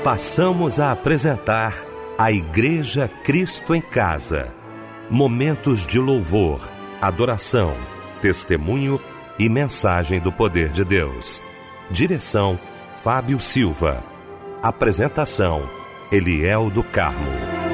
passamos a apresentar a Igreja Cristo em Casa. Momentos de louvor, adoração, testemunho e mensagem do poder de Deus. Direção: Fábio Silva. Apresentação: Eliel do Carmo.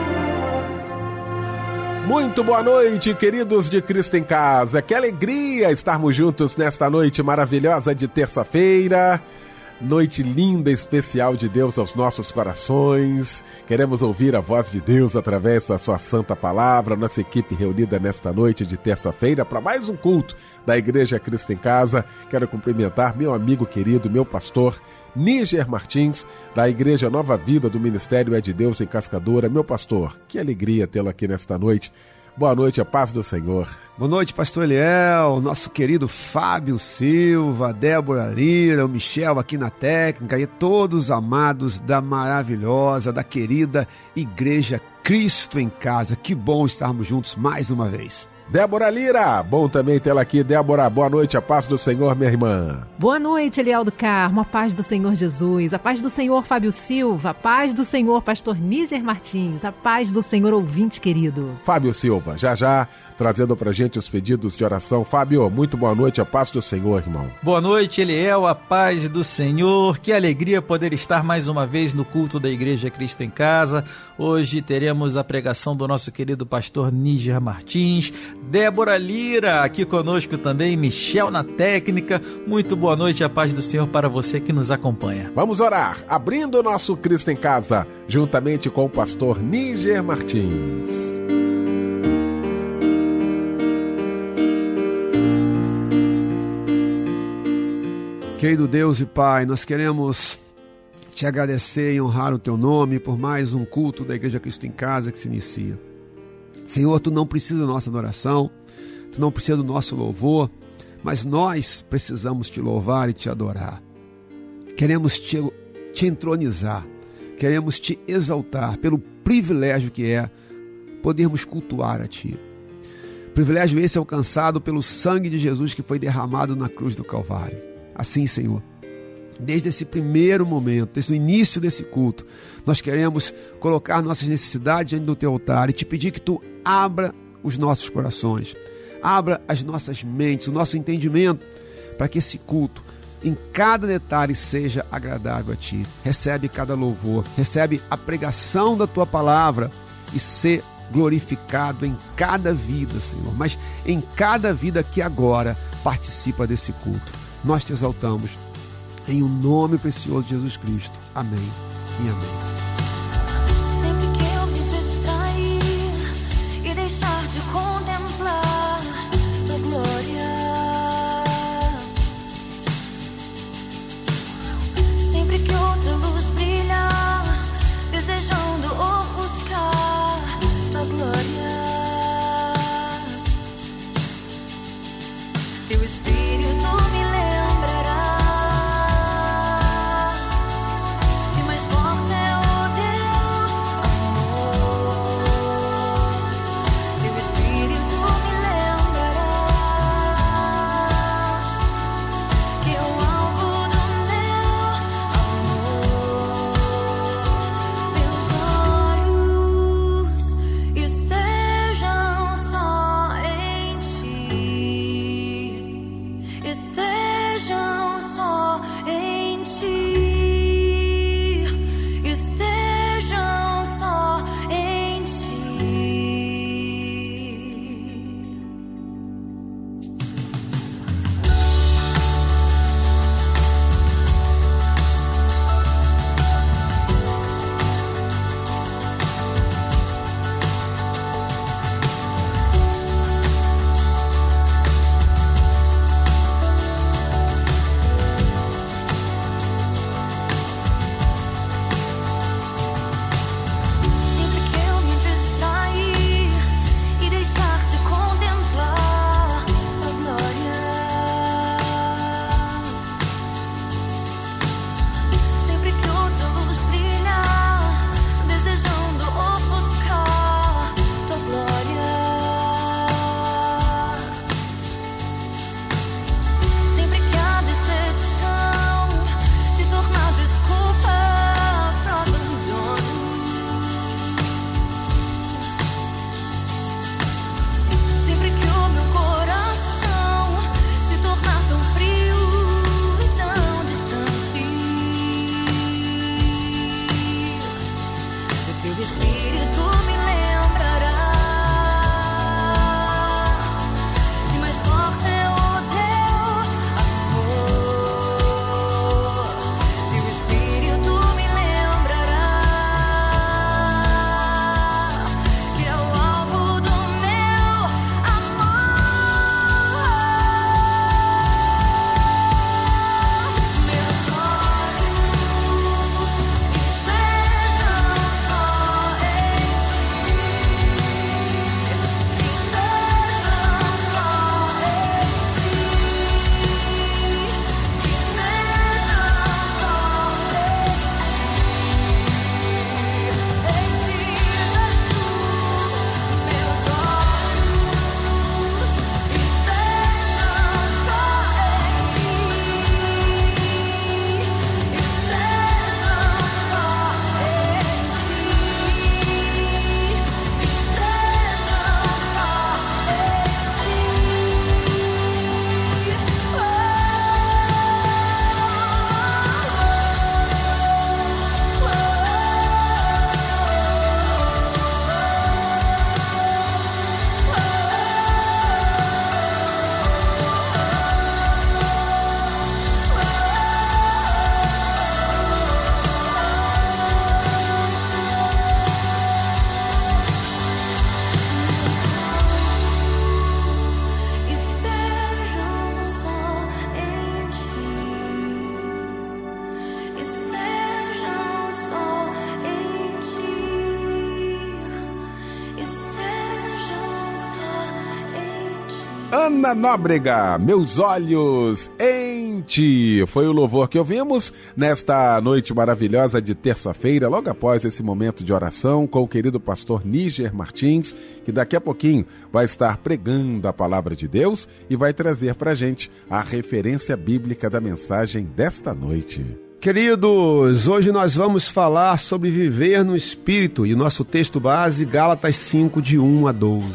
Muito boa noite, queridos de Cristo em Casa. Que alegria estarmos juntos nesta noite maravilhosa de terça-feira. Noite linda, especial de Deus aos nossos corações. Queremos ouvir a voz de Deus através da sua santa palavra. Nossa equipe reunida nesta noite de terça-feira para mais um culto da Igreja Cristo em Casa. Quero cumprimentar meu amigo querido, meu pastor Níger Martins, da Igreja Nova Vida do Ministério É de Deus em Cascadura. Meu pastor, que alegria tê-lo aqui nesta noite. Boa noite, a paz do Senhor. Boa noite, pastor Eliel, nosso querido Fábio Silva, Débora Lira, o Michel aqui na técnica e todos amados da maravilhosa, da querida Igreja Cristo em Casa. Que bom estarmos juntos mais uma vez. Débora Lira, bom também tê-la aqui. Débora, boa noite, a paz do Senhor, minha irmã. Boa noite, Eliel do Carmo, a paz do Senhor Jesus, a paz do Senhor Fábio Silva, a paz do Senhor pastor Níger Martins, a paz do Senhor ouvinte querido. Fábio Silva, já trazendo pra gente os pedidos de oração. Fábio, muito boa noite, a paz do Senhor, irmão. Boa noite, Eliel, a paz do Senhor. Que alegria poder estar mais uma vez no culto da Igreja Cristo em Casa. Hoje teremos a pregação do nosso querido pastor Níger Martins, Débora Lira aqui conosco também, Michel na técnica. Muito boa noite, a paz do Senhor para você que nos acompanha. Vamos orar, abrindo o nosso Cristo em Casa, juntamente com o pastor Níger Martins. Querido Deus e Pai, nós queremos te agradecer e honrar o teu nome por mais um culto da Igreja Cristo em Casa que se inicia. Senhor, tu não precisa da nossa adoração, tu não precisa do nosso louvor, mas nós precisamos te louvar e te adorar. Queremos te entronizar, queremos te exaltar pelo privilégio que é podermos cultuar a ti. Privilégio esse alcançado pelo sangue de Jesus que foi derramado na cruz do Calvário. Assim, Senhor, desde esse primeiro momento, desde o início desse culto, nós queremos colocar nossas necessidades diante do teu altar e te pedir que tu abra os nossos corações, abra as nossas mentes, o nosso entendimento, para que esse culto, em cada detalhe, seja agradável a ti. Recebe cada louvor, recebe a pregação da tua palavra e ser glorificado em cada vida, Senhor, mas em cada vida que agora participa desse culto. Nós te exaltamos em o nome precioso de Jesus Cristo. Amém e amém. Sempre que eu me distrair e deixar de contemplar tua glória, sempre que outra luz brilhar, desejando ofuscar tua glória, teu Espírito me lembrará. Ana Nóbrega, Meus Olhos em Ti. Foi o louvor que ouvimos nesta noite maravilhosa de terça-feira, logo após esse momento de oração com o querido pastor Níger Martins, que daqui a pouquinho vai estar pregando a palavra de Deus e vai trazer pra gente a referência bíblica da mensagem desta noite. Queridos, hoje nós vamos falar sobre viver no Espírito e o nosso texto base, Gálatas 5, de 1 a 12.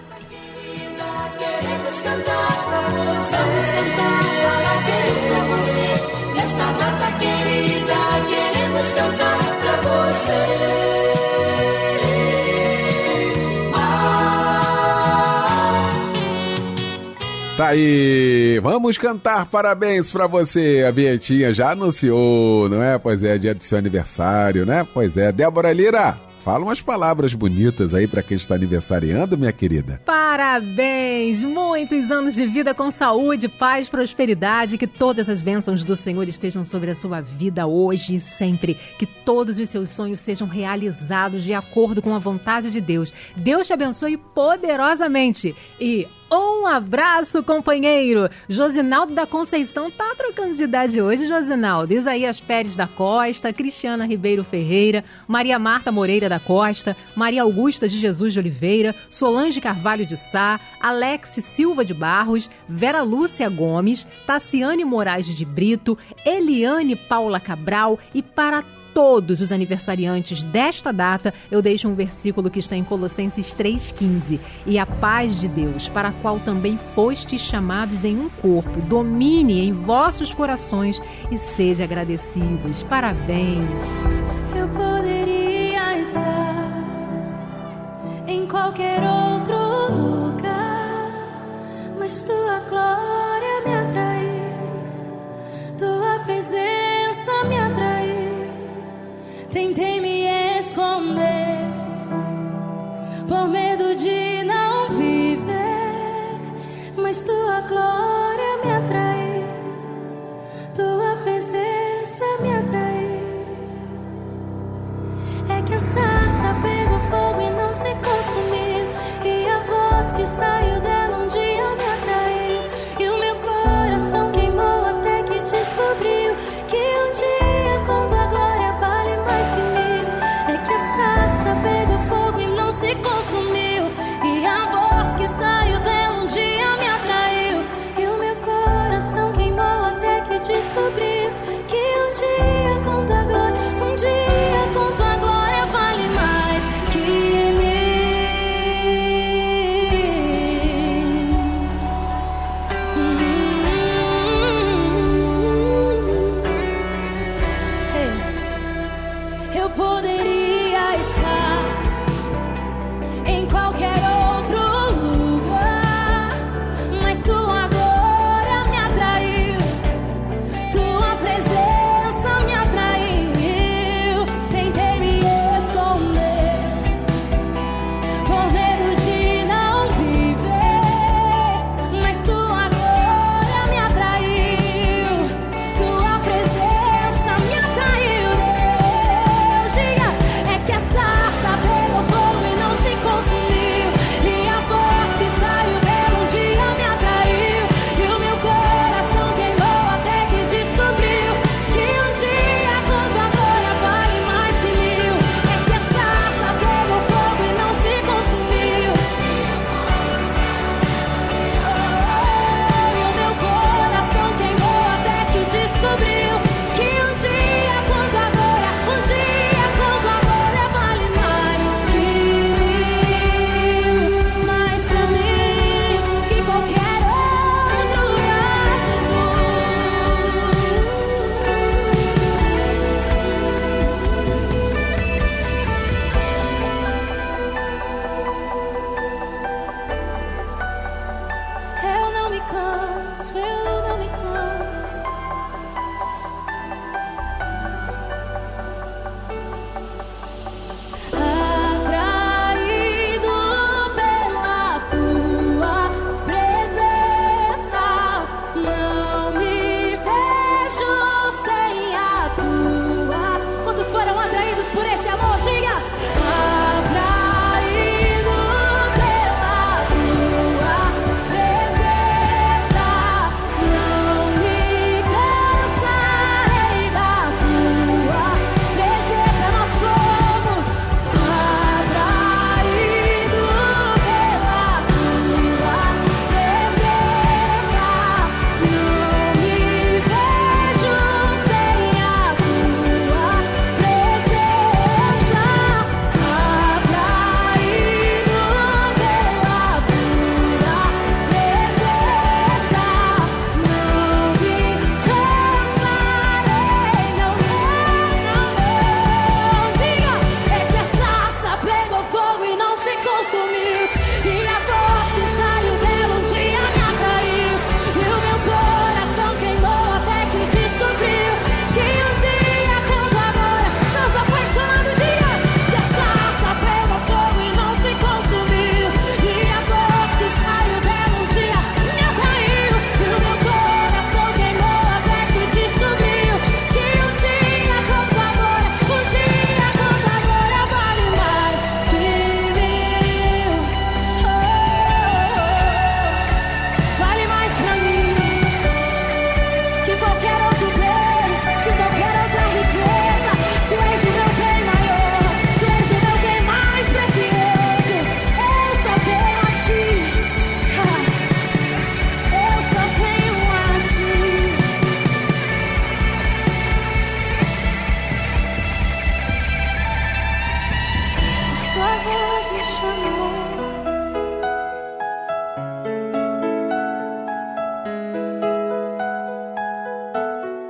Tá aí, vamos cantar parabéns pra você. A Bietinha já anunciou, não é? Pois é, dia do seu aniversário, né? Pois é, Débora Lira, fala umas palavras bonitas aí pra quem está aniversariando, minha querida. Parabéns! Muitos anos de vida com saúde, paz, prosperidade, que todas as bênçãos do Senhor estejam sobre a sua vida hoje e sempre, que todos os seus sonhos sejam realizados de acordo com a vontade de Deus. Deus te abençoe poderosamente e um abraço, companheiro! Josinaldo da Conceição tá trocando de idade hoje, Josinaldo. Isaías Pérez da Costa, Cristiana Ribeiro Ferreira, Maria Marta Moreira da Costa, Maria Augusta de Jesus de Oliveira, Solange Carvalho de Sá, Alex Silva de Barros, Vera Lúcia Gomes, Tassiane Moraes de Brito, Eliane Paula Cabral e para todos os aniversariantes desta data, eu deixo um versículo que está em Colossenses 3,15. E a paz de Deus, para a qual também fostes chamados em um corpo, domine em vossos corações e seja agradecidos. Parabéns! Eu poderia estar em qualquer outro lugar, mas tua glória me atraiu, tua presença me atraiu. Tentei me esconder por medo de não viver, mas tua glória me atraiu, tua presença me atraiu. É que a sarça pegou fogo e não se consumiu, e a voz que saiu dela um dia me atraiu, e o meu coração queimou até que descobriu que um dia com tua glória vale mais que mil. É que a sarça pegou fogo e não se consumiu, e a voz que saiu dela um dia me atraiu, e o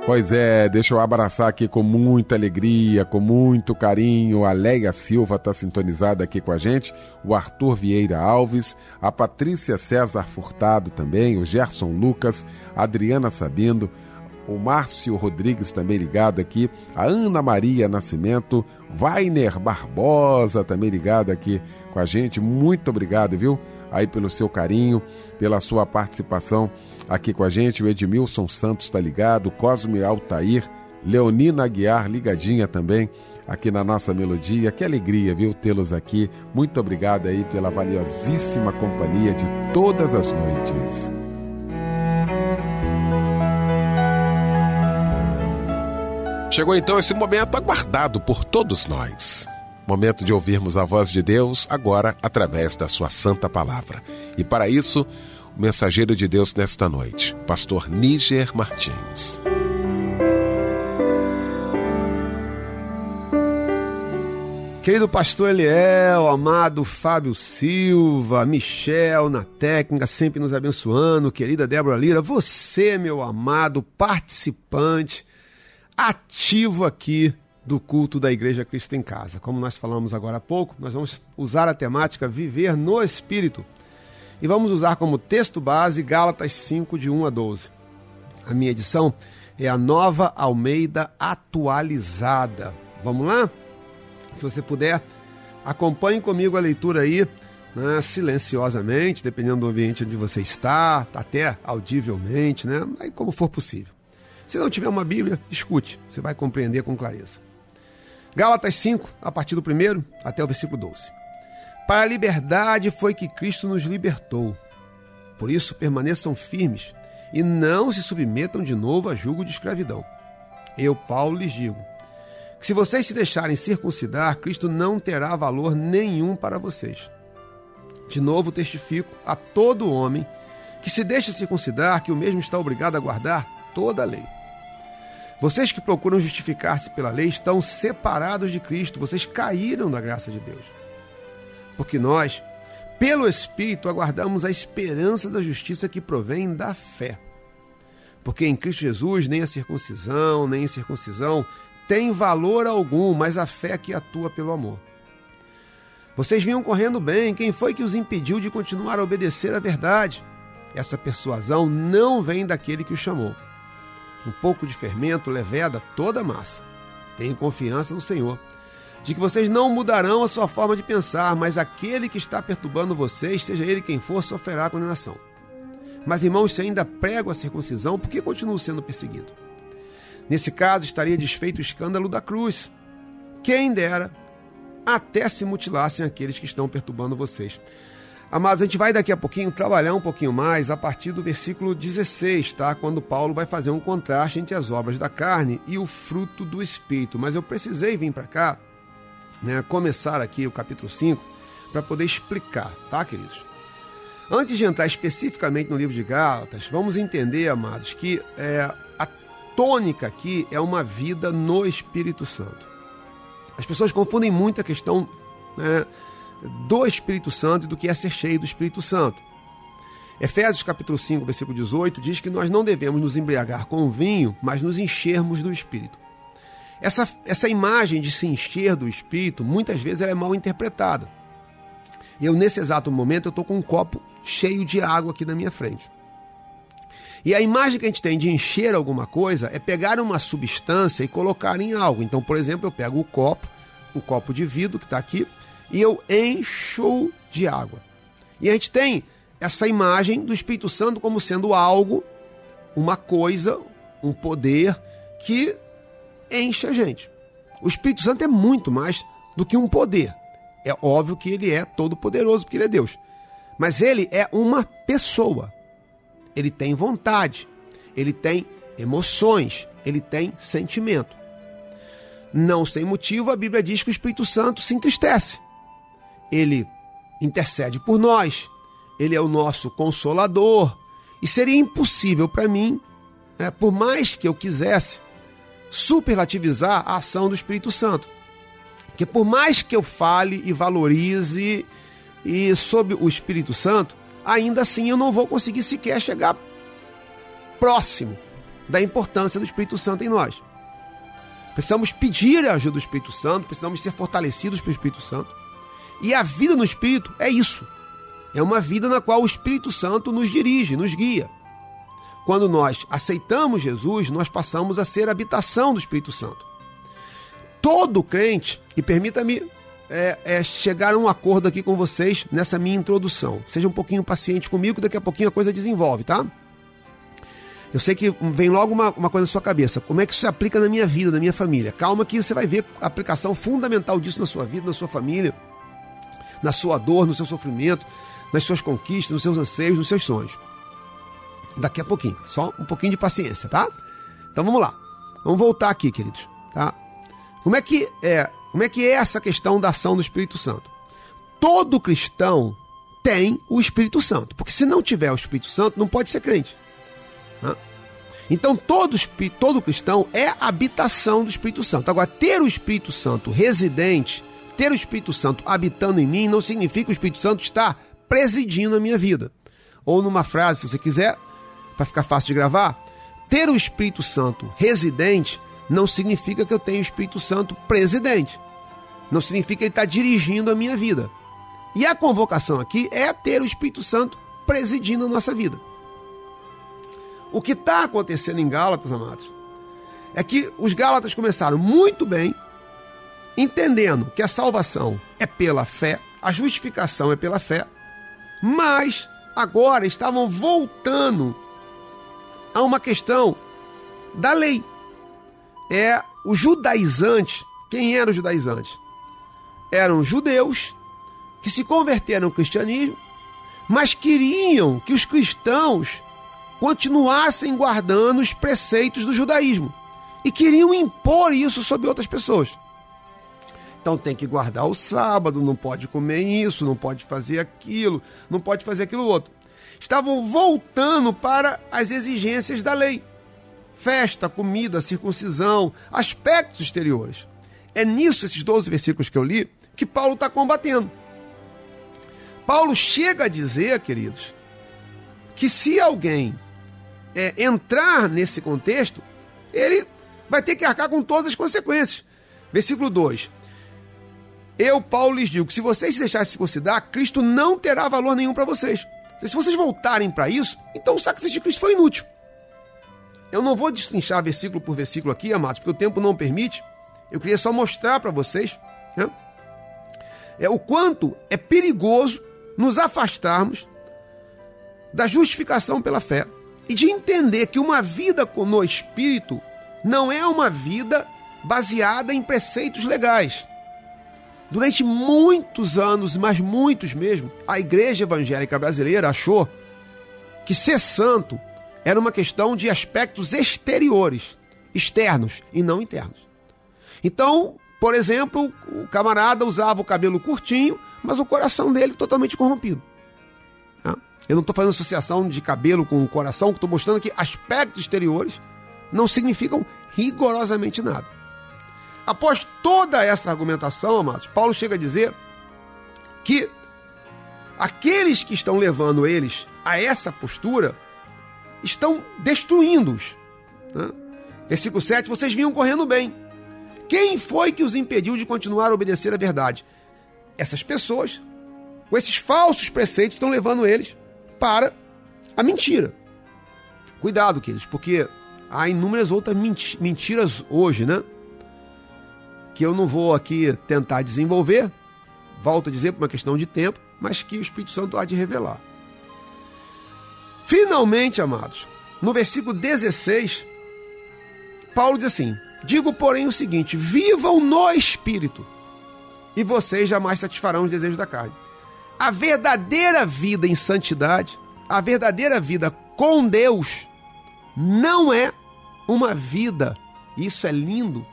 Pois é, deixa eu abraçar aqui com muita alegria, com muito carinho. A Leia Silva está sintonizada aqui com a gente, o Arthur Vieira Alves, a Patrícia César Furtado também, o Gerson Lucas, a Adriana Sabino, o Márcio Rodrigues também ligado aqui, a Ana Maria Nascimento, Vainer Barbosa também ligado aqui com a gente. Muito obrigado, viu? Aí pelo seu carinho, pela sua participação aqui com a gente. O Edmilson Santos está ligado, Cosme Altair, Leonina Aguiar ligadinha também aqui na nossa melodia. Que alegria, viu, tê-los aqui. Muito obrigado aí pela valiosíssima companhia de todas as noites. Chegou então esse momento aguardado por todos nós. Momento de ouvirmos a voz de Deus, agora através da sua santa palavra. E para isso, o mensageiro de Deus nesta noite, pastor Níger Martins. Querido pastor Eliel, amado Fábio Silva, Michel na técnica, sempre nos abençoando, querida Débora Lira, você, meu amado participante, ativo aqui do culto da Igreja Cristo em Casa. Como nós falamos agora há pouco, nós vamos usar a temática Viver no Espírito e vamos usar como texto base Gálatas 5, de 1 a 12. A minha edição é a Nova Almeida Atualizada. Vamos lá? Se você puder, acompanhe comigo a leitura aí, né, silenciosamente, dependendo do ambiente onde você está, até audivelmente, né, aí como for possível. Se não tiver uma Bíblia, escute, você vai compreender com clareza. Gálatas 5, a partir do 1º até o versículo 12. Para a liberdade foi que Cristo nos libertou. Por isso, permaneçam firmes e não se submetam de novo a jugo de escravidão. Eu, Paulo, lhes digo que se vocês se deixarem circuncidar, Cristo não terá valor nenhum para vocês. De novo testifico a todo homem que se deixa circuncidar que o mesmo está obrigado a guardar toda a lei. Vocês que procuram justificar-se pela lei estão separados de Cristo, vocês caíram da graça de Deus. Porque nós, pelo Espírito, aguardamos a esperança da justiça que provém da fé. Porque em Cristo Jesus nem a circuncisão, nem a incircuncisão tem valor algum, mas a fé que atua pelo amor. Vocês vinham correndo bem, quem foi que os impediu de continuar a obedecer à verdade? Essa persuasão não vem daquele que os chamou. Um pouco de fermento leveda toda a massa. Tenham confiança no Senhor, de que vocês não mudarão a sua forma de pensar, mas aquele que está perturbando vocês, seja ele quem for, sofrerá condenação. Mas, irmãos, se ainda prego a circuncisão, por que continuo sendo perseguido? Nesse caso, estaria desfeito o escândalo da cruz. Quem dera até se mutilassem aqueles que estão perturbando vocês. Amados, a gente vai daqui a pouquinho trabalhar um pouquinho mais a partir do versículo 16, tá? Quando Paulo vai fazer um contraste entre as obras da carne e o fruto do Espírito. Mas eu precisei vir para cá, né, começar aqui o capítulo 5, para poder explicar, tá, queridos? Antes de entrar especificamente no livro de Gálatas, vamos entender, amados, que a tônica aqui é uma vida no Espírito Santo. As pessoas confundem muito a questão, né, do Espírito Santo e do que é ser cheio do Espírito Santo. Efésios capítulo 5, versículo 18, diz que nós não devemos nos embriagar com vinho, mas nos enchermos do Espírito. Essa imagem de se encher do Espírito, muitas vezes ela é mal interpretada. Eu, nesse exato momento, eu estou com um copo cheio de água aqui na minha frente. E a imagem que a gente tem de encher alguma coisa é pegar uma substância e colocar em algo. Então, por exemplo, eu pego um copo de vidro que está aqui, e eu encho de água. E a gente tem essa imagem do Espírito Santo como sendo algo, uma coisa, um poder que enche a gente. O Espírito Santo é muito mais do que um poder. É óbvio que ele é todo poderoso, porque ele é Deus. Mas ele é uma pessoa. Ele tem vontade, ele tem emoções, ele tem sentimento. Não sem motivo, a Bíblia diz que o Espírito Santo se entristece. Ele intercede por nós, ele é o nosso consolador. E seria impossível para mim, por mais que eu quisesse, superlativizar a ação do Espírito Santo. Porque por mais que eu fale e valorize sobre o Espírito Santo, ainda assim eu não vou conseguir sequer chegar próximo da importância do Espírito Santo em nós. Precisamos pedir a ajuda do Espírito Santo, precisamos ser fortalecidos pelo Espírito Santo. E a vida no Espírito é isso. É uma vida na qual o Espírito Santo nos dirige, nos guia. Quando nós aceitamos Jesus, nós passamos a ser a habitação do Espírito Santo. Todo crente, e permita-me chegar a um acordo aqui com vocês nessa minha introdução. Seja um pouquinho paciente comigo, daqui a pouquinho a coisa desenvolve, tá? Eu sei que vem logo uma coisa na sua cabeça. Como é que isso se aplica na minha vida, na minha família? Calma que você vai ver a aplicação fundamental disso na sua vida, na sua família, na sua dor, no seu sofrimento, nas suas conquistas, nos seus anseios, nos seus sonhos. Daqui a pouquinho. Só um pouquinho de paciência, tá? Então vamos lá. Vamos voltar aqui, queridos. Tá? Como é que é essa questão da ação do Espírito Santo? Todo cristão tem o Espírito Santo. Porque se não tiver o Espírito Santo, não pode ser crente. Tá? Então todo cristão é a habitação do Espírito Santo. Agora, ter o Espírito Santo residente, ter o Espírito Santo habitando em mim, não significa que o Espírito Santo está presidindo a minha vida. Ou numa frase, se você quiser, para ficar fácil de gravar, ter o Espírito Santo residente não significa que eu tenho o Espírito Santo presidente. Não significa que ele está dirigindo a minha vida. E a convocação aqui é ter o Espírito Santo presidindo a nossa vida. O que está acontecendo em Gálatas, amados, é que os Gálatas começaram muito bem, entendendo que a salvação é pela fé, a justificação é pela fé, mas agora estavam voltando a uma questão da lei. Os judaizantes. Quem eram os judaizantes? Eram judeus que se converteram ao cristianismo, mas queriam que os cristãos continuassem guardando os preceitos do judaísmo e queriam impor isso sobre outras pessoas. Então tem que guardar o sábado, não pode comer isso, não pode fazer aquilo, não pode fazer aquilo outro. Estavam voltando para as exigências da lei. Festa, comida, circuncisão, aspectos exteriores. É nisso, esses 12 versículos que eu li, que Paulo está combatendo. Paulo chega a dizer, queridos, que se alguém entrar nesse contexto, ele vai ter que arcar com todas as consequências. Versículo 2. Eu, Paulo, lhes digo que se vocês se deixarem circuncidar, Cristo não terá valor nenhum para vocês. Se vocês voltarem para isso, então o sacrifício de Cristo foi inútil. Eu não vou destrinchar versículo por versículo aqui, amados, porque o tempo não permite. Eu queria só mostrar para vocês, né, o quanto é perigoso nos afastarmos da justificação pela fé e de entender que uma vida no Espírito não é uma vida baseada em preceitos legais. Durante muitos anos, mas muitos mesmo, a igreja evangélica brasileira achou que ser santo era uma questão de aspectos exteriores, externos e não internos. Então, por exemplo, o camarada usava o cabelo curtinho, mas o coração dele totalmente corrompido. Eu não estou fazendo associação de cabelo com o coração, estou mostrando que aspectos exteriores não significam rigorosamente nada. Após toda essa argumentação, amados, Paulo chega a dizer que aqueles que estão levando eles a essa postura estão destruindo-os. Versículo 7, vocês vinham correndo bem. Quem foi que os impediu de continuar a obedecer à verdade? Essas pessoas, com esses falsos preceitos, estão levando eles para a mentira. Cuidado, queridos, porque há inúmeras outras mentiras hoje, né? Que eu não vou aqui tentar desenvolver, volto a dizer, por uma questão de tempo, mas que o Espírito Santo há de revelar. Finalmente, amados, no versículo 16, Paulo diz assim: digo, porém, o seguinte, vivam no Espírito, e vocês jamais satisfarão os desejos da carne. A verdadeira vida em santidade, a verdadeira vida com Deus, não é uma vida, isso é lindo,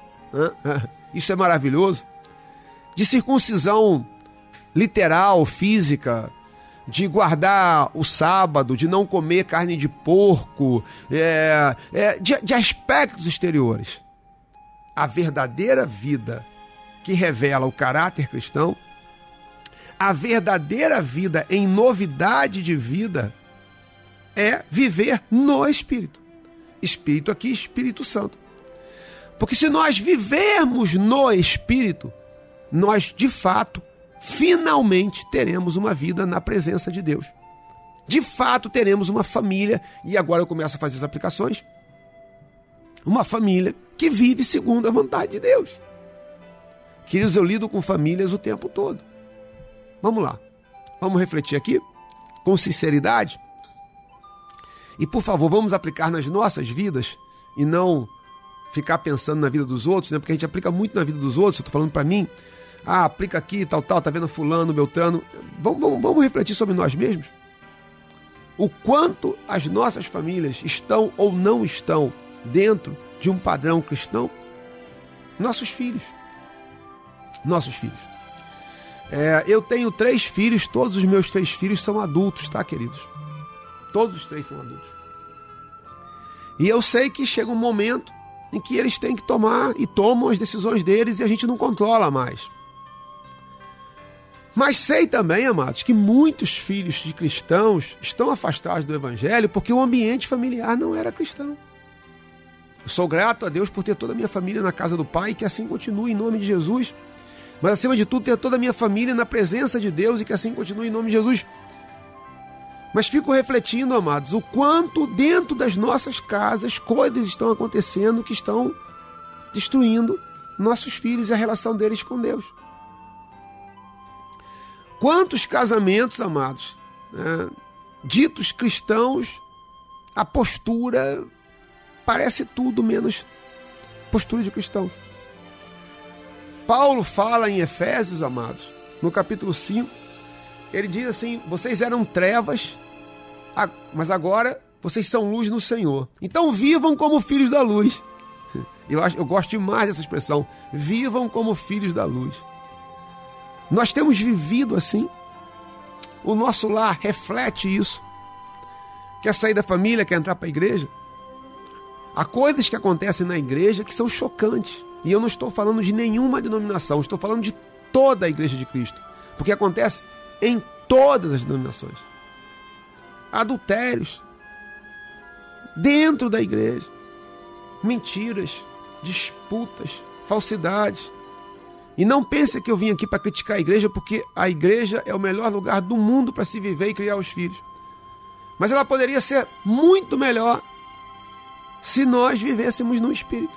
isso é maravilhoso, de circuncisão literal, física, de guardar o sábado, de não comer carne de porco, de aspectos exteriores. A verdadeira vida que revela o caráter cristão, a verdadeira vida em novidade de vida, é viver no Espírito. Espírito aqui, Espírito Santo. Porque se nós vivermos no Espírito, nós, de fato, finalmente teremos uma vida na presença de Deus. De fato, teremos uma família, e agora eu começo a fazer as aplicações, uma família que vive segundo a vontade de Deus. Queridos, eu lido com famílias o tempo todo. Vamos lá, vamos refletir aqui, com sinceridade, e por favor, vamos aplicar nas nossas vidas, e não ficar pensando na vida dos outros, né? Porque a gente aplica muito na vida dos outros. Eu estou falando para mim, aplica aqui, tal, tá vendo fulano, beltrano. Vamos refletir sobre nós mesmos. O quanto as nossas famílias estão ou não estão dentro de um padrão cristão. Nossos filhos. Eu tenho 3 filhos, todos os meus 3 filhos são adultos, tá, queridos? Todos os 3 são adultos. E eu sei que chega um momento em que eles têm que tomar e tomam as decisões deles e a gente não controla mais. Mas sei também, amados, que muitos filhos de cristãos estão afastados do Evangelho porque o ambiente familiar não era cristão. Eu sou grato a Deus por ter toda a minha família na casa do Pai e que assim continue em nome de Jesus. Mas acima de tudo, ter toda a minha família na presença de Deus e que assim continue em nome de Jesus. Mas fico refletindo, amados, o quanto dentro das nossas casas coisas estão acontecendo que estão destruindo nossos filhos e a relação deles com Deus. Quantos casamentos, amados, ditos cristãos, a postura parece tudo menos postura de cristãos. Paulo fala em Efésios, amados, no capítulo 5, ele diz assim: vocês eram trevas, mas agora vocês são luz no Senhor. Então vivam como filhos da luz. Eu gosto demais dessa expressão. Vivam como filhos da luz. Nós temos vivido assim. O nosso lar reflete isso. Quer sair da família, quer entrar para a igreja? Há coisas que acontecem na igreja que são chocantes. E eu não estou falando de nenhuma denominação, estou falando de toda a igreja de Cristo. Porque acontece em todas as denominações. Adultérios dentro da igreja, mentiras, disputas, falsidades. E não pense que eu vim aqui para criticar a igreja, porque a igreja é o melhor lugar do mundo para se viver e criar os filhos. Mas ela poderia ser muito melhor se nós vivêssemos no Espírito.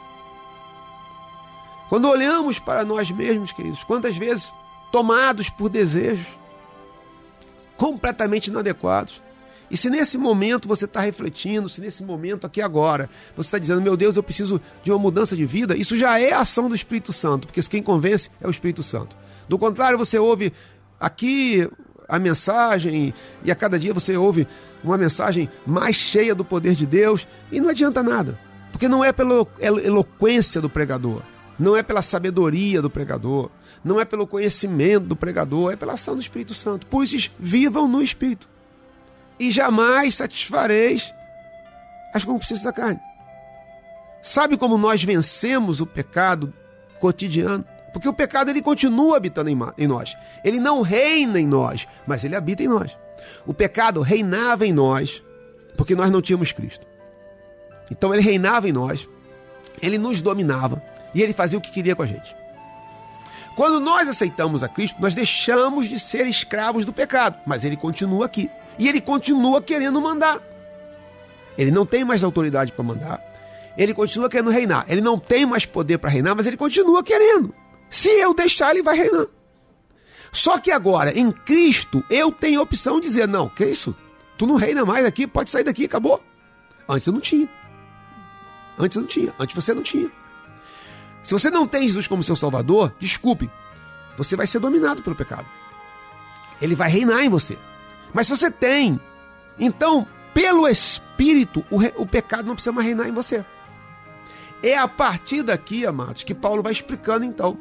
Quando olhamos para nós mesmos, queridos, quantas vezes tomados por desejos completamente inadequados. E se nesse momento você está refletindo, se nesse momento aqui agora, você está dizendo: meu Deus, eu preciso de uma mudança de vida, isso já é a ação do Espírito Santo, porque quem convence é o Espírito Santo. Do contrário, você ouve aqui a mensagem, e a cada dia você ouve uma mensagem mais cheia do poder de Deus, e não adianta nada, porque não é pela eloquência do pregador, não é pela sabedoria do pregador, não é pelo conhecimento do pregador, é pela ação do Espírito Santo. Por isso, vivam no Espírito. E jamais satisfareis as concupiscências da carne. Sabe como nós vencemos o pecado cotidiano? Porque o pecado ele continua habitando em nós. Ele não reina em nós, mas ele habita em nós. O pecado reinava em nós porque nós não tínhamos Cristo. Então ele reinava em nós, ele nos dominava e ele fazia o que queria com a gente. Quando nós aceitamos a Cristo, nós deixamos de ser escravos do pecado, mas ele continua aqui. E ele continua querendo mandar. Ele não tem mais autoridade para mandar. Ele continua querendo reinar. Ele não tem mais poder para reinar, mas ele continua querendo. Se eu deixar, ele vai reinar. Só que agora, em Cristo, eu tenho a opção de dizer: não, que isso? Tu não reina mais aqui, pode sair daqui, acabou. Antes eu não tinha. Antes você não tinha. Se você não tem Jesus como seu Salvador, desculpe, você vai ser dominado pelo pecado. Ele vai reinar em você. Mas se você tem, então, pelo Espírito, o pecado não precisa mais reinar em você. É a partir daqui, amados, que Paulo vai explicando então.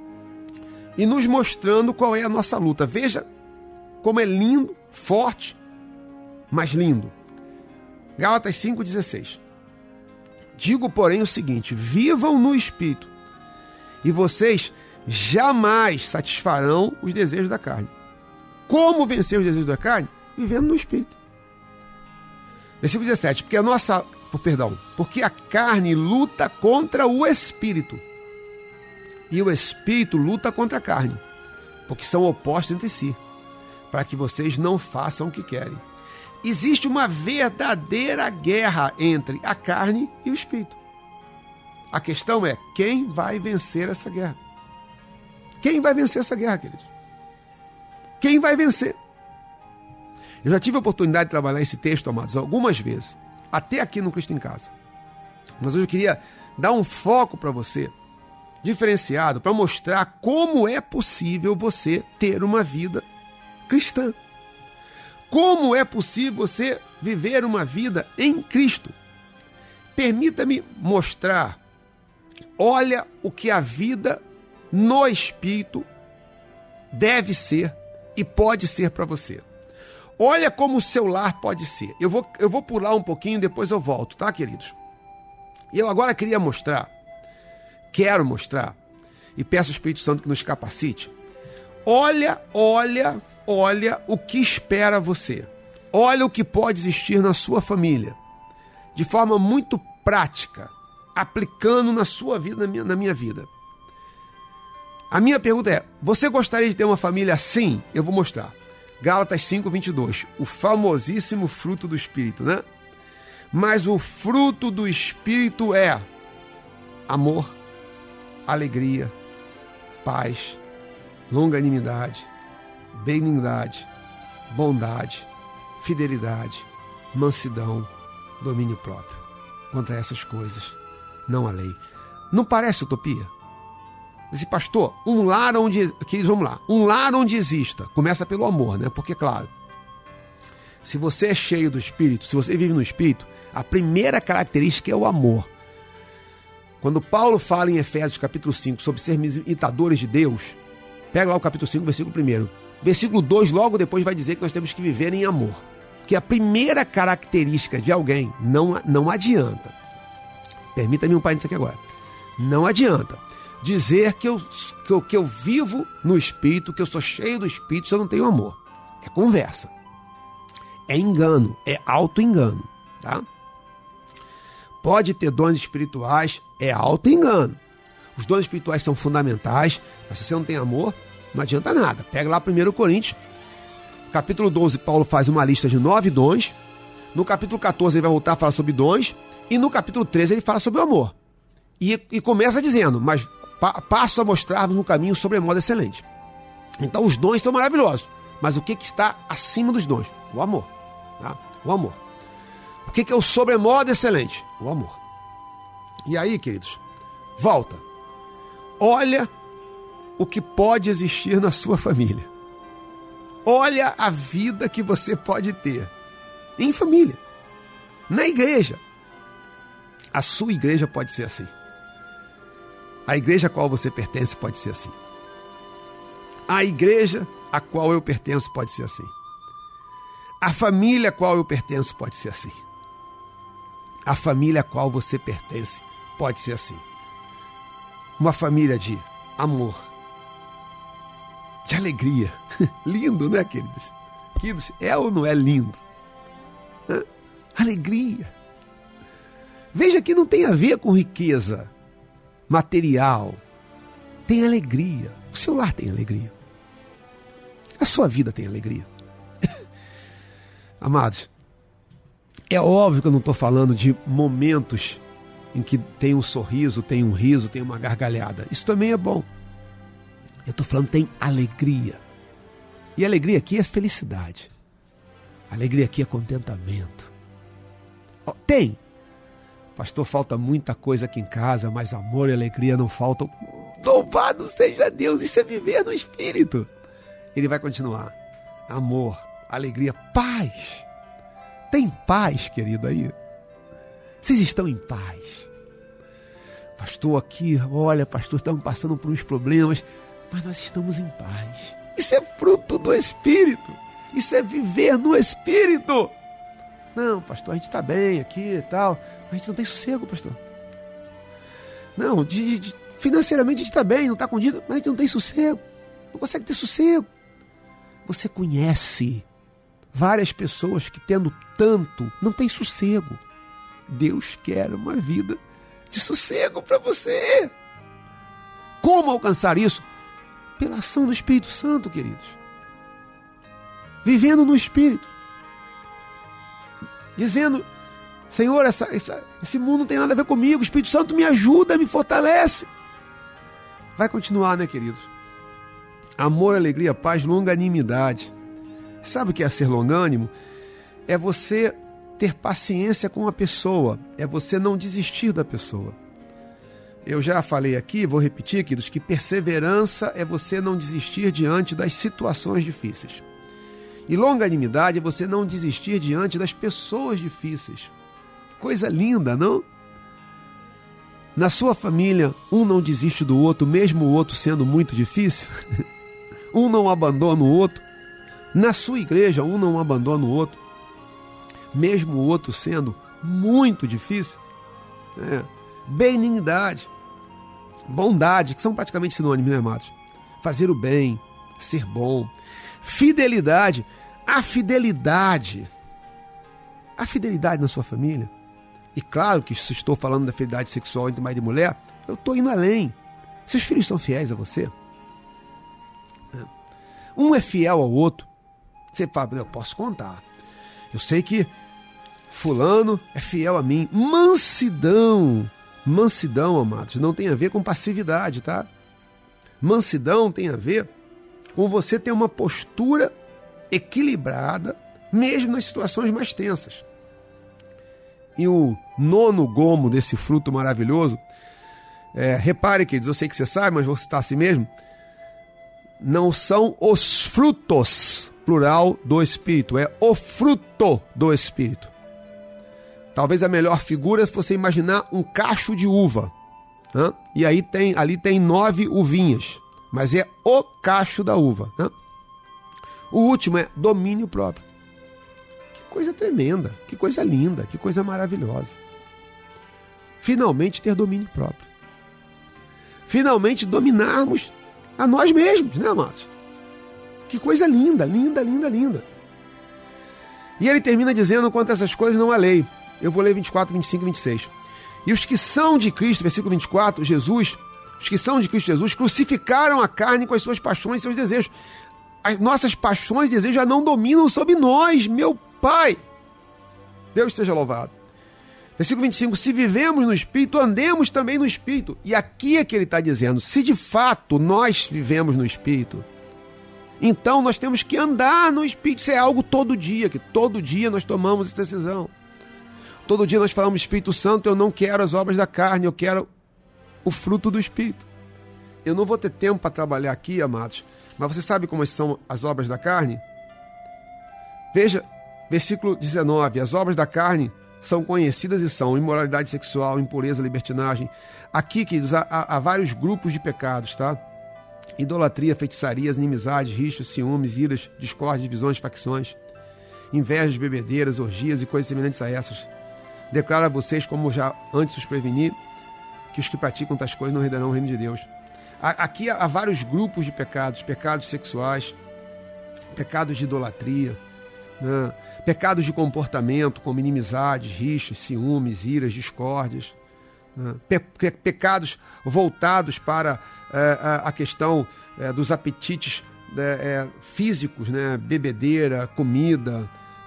E nos mostrando qual é a nossa luta. Veja como é lindo, forte, mas lindo. Gálatas 5,16. Digo, porém, o seguinte: vivam no Espírito, e vocês jamais satisfarão os desejos da carne. Como vencer os desejos da carne? Vivendo no Espírito. Versículo 17. Porque a carne luta contra o espírito. E o espírito luta contra a carne. Porque são opostos entre si. Para que vocês não façam o que querem. Existe uma verdadeira guerra entre a carne e o espírito. A questão é, quem vai vencer essa guerra? Quem vai vencer essa guerra, queridos? Quem vai vencer? Eu já tive a oportunidade de trabalhar esse texto, amados, algumas vezes. Até aqui no Cristo em Casa. Mas hoje eu queria dar um foco para você, diferenciado, para mostrar como é possível você ter uma vida cristã. Como é possível você viver uma vida em Cristo? Permita-me mostrar. Olha o que a vida no Espírito deve ser e pode ser para você. Olha como o seu lar pode ser. Eu vou pular um pouquinho, depois eu volto, tá, queridos? E eu agora quero mostrar, e peço ao Espírito Santo que nos capacite. Olha o que espera você. Olha o que pode existir na sua família. De forma muito prática, aplicando na sua vida, na minha vida. A minha pergunta é, você gostaria de ter uma família assim? Eu vou mostrar. Gálatas 5:22, o famosíssimo fruto do Espírito, né? Mas o fruto do Espírito é amor, alegria, paz, longanimidade, benignidade, bondade, fidelidade, mansidão, domínio próprio. Contra essas coisas não há lei. Não parece utopia? Esse pastor, um lar onde exista, começa pelo amor, né? Porque, claro, se você é cheio do Espírito, se você vive no Espírito, a primeira característica é o amor. Quando Paulo fala em Efésios capítulo 5 sobre sermos imitadores de Deus, pega lá o capítulo 5, versículo 1. Versículo 2, logo depois vai dizer que nós temos que viver em amor. Porque a primeira característica de alguém não adianta. Permita-me um parênteses aqui agora. Não adianta dizer que eu vivo no Espírito, que eu sou cheio do Espírito, se eu não tenho amor. É conversa. É engano, é auto-engano, tá? Pode ter dons espirituais, é auto-engano. Os dons espirituais são fundamentais, mas se você não tem amor, não adianta nada. Pega lá 1 Coríntios, capítulo 12, Paulo faz uma lista de 9 dons. No capítulo 14 ele vai voltar a falar sobre dons. E no capítulo 13 ele fala sobre o amor. E começa dizendo, mas passo a mostrar-vos um caminho sobremodo excelente. Então os dons são maravilhosos. Mas o que está acima dos dons? O amor. Tá? O amor. O que é o sobremodo excelente? O amor. E aí, queridos, volta. Olha o que pode existir na sua família. Olha a vida que você pode ter em família, na igreja. A sua igreja pode ser assim. A igreja a qual você pertence pode ser assim. A igreja a qual eu pertenço pode ser assim. A família a qual eu pertenço pode ser assim. A família a qual você pertence pode ser assim. Uma família de amor, de alegria. Lindo, né, queridos? Queridos, é ou não é lindo? Alegria. Veja que não tem a ver com riqueza material. Tem alegria. O seu lar tem alegria. A sua vida tem alegria. Amados, é óbvio que eu não estou falando de momentos em que tem um sorriso, tem um riso, tem uma gargalhada. Isso também é bom. Eu estou falando que tem alegria. E alegria aqui é felicidade. Alegria aqui é contentamento. Tem. Pastor, falta muita coisa aqui em casa, mas amor e alegria não faltam. Louvado seja Deus, isso é viver no Espírito. Ele vai continuar. Amor, alegria, paz. Tem paz, querido, aí? Vocês estão em paz? Pastor, aqui, olha, pastor, estamos passando por uns problemas, mas nós estamos em paz. Isso é fruto do Espírito. Isso é viver no Espírito. Não, pastor, a gente está bem aqui e tal, mas a gente não tem sossego, pastor. Não, financeiramente a gente está bem, não está condido, mas a gente não tem sossego. Não consegue ter sossego. Você conhece várias pessoas que, tendo tanto, não têm sossego. Deus quer uma vida de sossego para você. Como alcançar isso? Pela ação do Espírito Santo, queridos. Vivendo no Espírito. Dizendo: Senhor, esse mundo não tem nada a ver comigo. O Espírito Santo me ajuda, me fortalece. Vai continuar, né, queridos? Amor, alegria, paz, longanimidade. Sabe o que é ser longânimo? É você ter paciência com a pessoa. É você não desistir da pessoa. Eu já falei aqui, vou repetir, queridos, que perseverança é você não desistir diante das situações difíceis. E longanimidade é você não desistir diante das pessoas difíceis. Coisa linda, não? Na sua família, um não desiste do outro, mesmo o outro sendo muito difícil. Um não abandona o outro. Na sua igreja, um não abandona o outro, mesmo o outro sendo muito difícil. Benignidade, bondade, que são praticamente sinônimos, né, amados? Fazer o bem, ser bom. Fidelidade, a fidelidade na sua família. E claro que se estou falando da fidelidade sexual entre marido e mulher, eu estou indo além. Seus filhos são fiéis a você? Um é fiel ao outro. Você fala: eu posso contar. Eu sei que fulano é fiel a mim. Mansidão, amados, não tem a ver com passividade, tá? Mansidão tem a ver com você ter uma postura equilibrada, mesmo nas situações mais tensas. E o nono gomo desse fruto maravilhoso, repare, queridos, eu sei que você sabe, mas vou citar assim mesmo, não são os frutos, plural, do Espírito, é o fruto do Espírito. Talvez a melhor figura é você imaginar um cacho de uva, né? E aí ali tem 9 uvinhas, mas é o cacho da uva, né? O último é domínio próprio. Que coisa tremenda, que coisa linda, que coisa maravilhosa. Finalmente ter domínio próprio. Finalmente dominarmos a nós mesmos, né, amados? Que coisa linda, linda, linda, linda. E ele termina dizendo: quanto a essas coisas não há lei. Eu vou ler 24, 25 e 26. E os que são de Cristo, versículo 24, os que são de Cristo Jesus crucificaram a carne com as suas paixões e seus desejos. As nossas paixões e desejos já não dominam sobre nós, meu Pai. Deus seja louvado. Versículo 25, se vivemos no Espírito, andemos também no Espírito. E aqui é que ele está dizendo: se de fato nós vivemos no Espírito, então nós temos que andar no Espírito. Isso é algo todo dia, que todo dia nós tomamos essa decisão. Todo dia nós falamos: Espírito Santo, eu não quero as obras da carne, eu quero o fruto do Espírito. Eu não vou ter tempo para trabalhar aqui, amados, mas você sabe como são as obras da carne? Veja, versículo 19, as obras da carne são conhecidas e são imoralidade sexual, impureza, libertinagem. Aqui, queridos, há vários grupos de pecados, tá? Idolatria, feitiçarias, inimizades, rixas, ciúmes, iras, discórdia, divisões, facções, invejas, bebedeiras, orgias e coisas semelhantes a essas. Declaro a vocês, como já antes os preveni, que os que praticam tais coisas não herdarão o reino de Deus. Aqui há vários grupos de pecados: pecados sexuais, pecados de idolatria, né? Pecados de comportamento, como inimizades, rixas, ciúmes, iras, discórdias, né? Pecados voltados para a questão dos apetites físicos, né? Bebedeira, comida,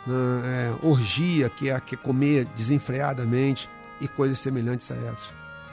orgia, que é comer desenfreadamente, e coisas semelhantes a essas.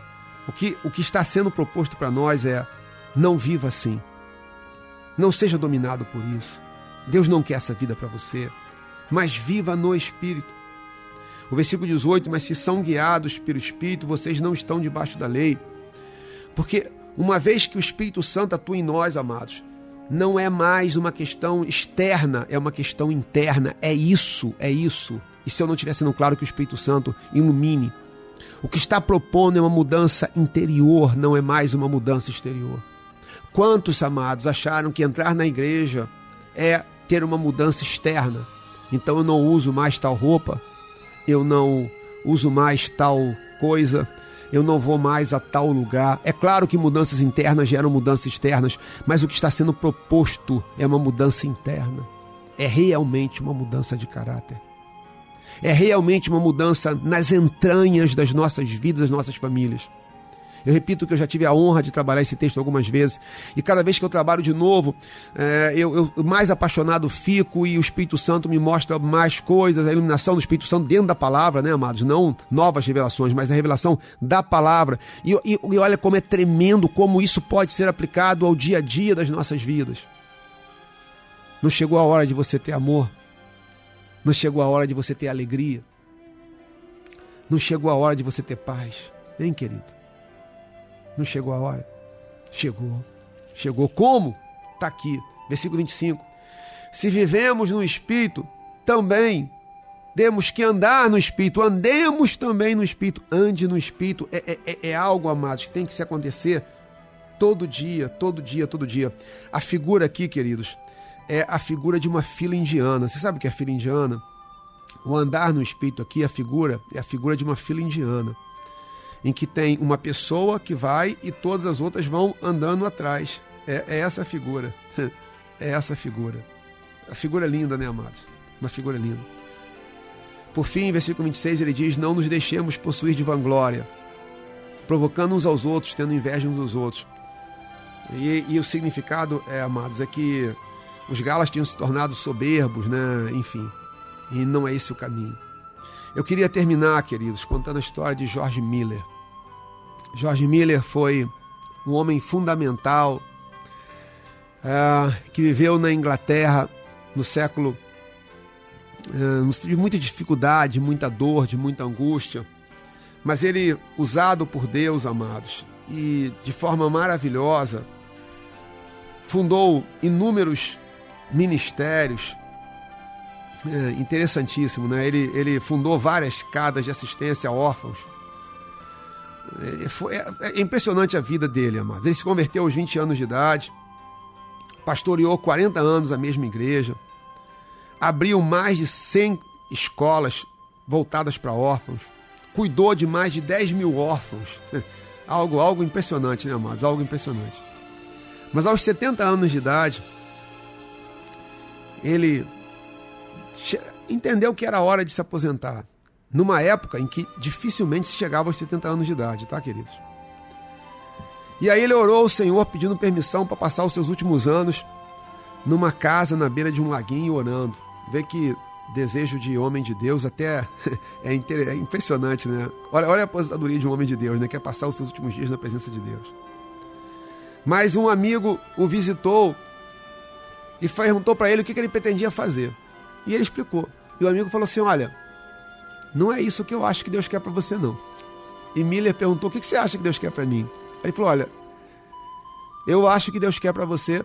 O que está sendo proposto para nós é: não viva assim. Não seja dominado por isso. Deus não quer essa vida para você, mas viva no Espírito. O versículo 18, mas se são guiados pelo Espírito, vocês não estão debaixo da lei. Porque uma vez que o Espírito Santo atua em nós, amados, não é mais uma questão externa, é uma questão interna. É isso. E se eu não estiver sendo claro, que o Espírito Santo ilumine. O que está propondo é uma mudança interior, não é mais uma mudança exterior. Quantos, amados, acharam que entrar na igreja é ter uma mudança externa? Então eu não uso mais tal roupa, eu não uso mais tal coisa, eu não vou mais a tal lugar. É claro que mudanças internas geram mudanças externas, mas o que está sendo proposto é uma mudança interna. é realmente uma mudança de caráter. É realmente uma mudança nas entranhas das nossas vidas, das nossas famílias. Eu repito que eu já tive a honra de trabalhar esse texto algumas vezes, e cada vez que eu trabalho de novo, eu mais apaixonado fico, e o Espírito Santo me mostra mais coisas, a iluminação do Espírito Santo dentro da palavra, né, amados? Não novas revelações, mas a revelação da palavra. E olha como é tremendo, como isso pode ser aplicado ao dia a dia das nossas vidas. Não chegou a hora de você ter amor? Não chegou a hora de você ter alegria? Não chegou a hora de você ter paz? Hein, querido? Não chegou a hora? Chegou. Chegou. Como? Está aqui. Versículo 25. Se vivemos no Espírito, também temos que andar no Espírito. Andemos também no Espírito. Ande no Espírito. É algo, amados, que tem que se acontecer todo dia, todo dia, todo dia. A figura aqui, queridos, é a figura de uma fila indiana. Você sabe o que é fila indiana? O andar no Espírito aqui, a figura de uma fila indiana, em que tem uma pessoa que vai e todas as outras vão andando atrás. É essa a figura. É essa a figura. A figura é linda, né, amados? Uma figura linda. Por fim, versículo 26, ele diz: não nos deixemos possuir de vanglória, provocando uns aos outros, tendo inveja uns dos outros. E o significado, amados, é que os Gálatas tinham se tornado soberbos, né? Enfim, e não é esse o caminho. Eu queria terminar, queridos, contando a história de George Miller. George Miller foi um homem fundamental que viveu na Inglaterra no século de muita dificuldade, muita dor, de muita angústia, mas ele, usado por Deus, amados, e de forma maravilhosa, fundou inúmeros ministérios. Interessantíssimo, né? Ele fundou várias casas de assistência a órfãos. É impressionante a vida dele, amados. Ele se converteu aos 20 anos de idade, pastoreou 40 anos a mesma igreja, abriu mais de 100 escolas voltadas para órfãos, cuidou de mais de 10 mil órfãos. Algo impressionante, né, amados? Algo impressionante. Mas aos 70 anos de idade, ele entendeu que era hora de se aposentar, numa época em que dificilmente se chegava aos 70 anos de idade, tá, queridos? E aí ele orou ao Senhor pedindo permissão para passar os seus últimos anos numa casa na beira de um laguinho orando. Vê que desejo de homem de Deus até é impressionante, né? Olha a aposentadoria de um homem de Deus, né? Quer passar os seus últimos dias na presença de Deus. Mas um amigo o visitou e perguntou para ele o que ele pretendia fazer. E ele explicou. E o amigo falou assim: olha, não é isso que eu acho que Deus quer para você, não. E Miller perguntou: o que você acha que Deus quer para mim? Ele falou: olha, eu acho que Deus quer para você